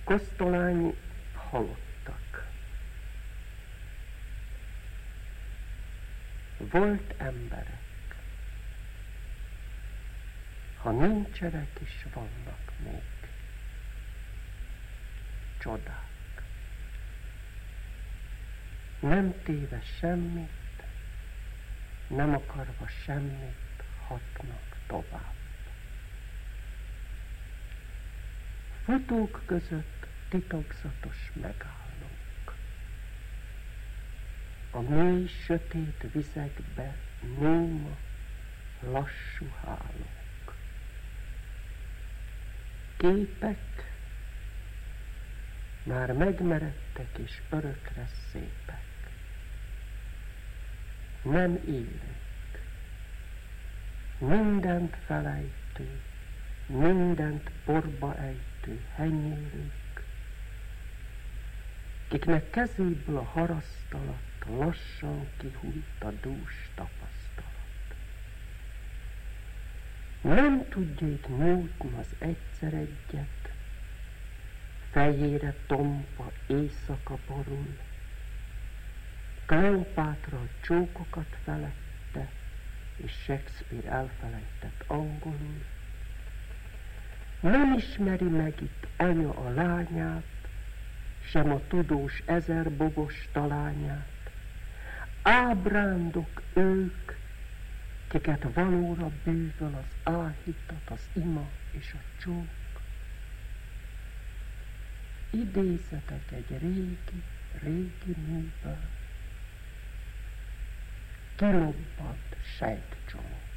Kosztolányi halottak. Volt emberek. Ha nincsenek is, vannak még csodák. Nem téve semmit, nem akarva semmit, hatnak tovább. Futók között titokzatos megállunk. A mély, sötét vizekbe néma, lassú hálók. Képek már megmeredtek és örökre szépek. Nem élők, mindent felejtő, mindent porba ejtő henyérők, kiknek kezéből a haraszt alatt lassan kihújt a dús tapasztalat. Nem tudja itt nyújtni az egyszer egyet, fejére tompa éjszaka borul, Kleopátra a csókokat felette, és Shakespeare elfelejtett angolul. Nem ismeri meg itt anya a lányát, sem a tudós ezerbogos talányát. Ábrándok ők, kiket valóra bűvöl az áhítat, az ima és a csók. Idézetek egy régi műből, kilobbant sejtcsomó.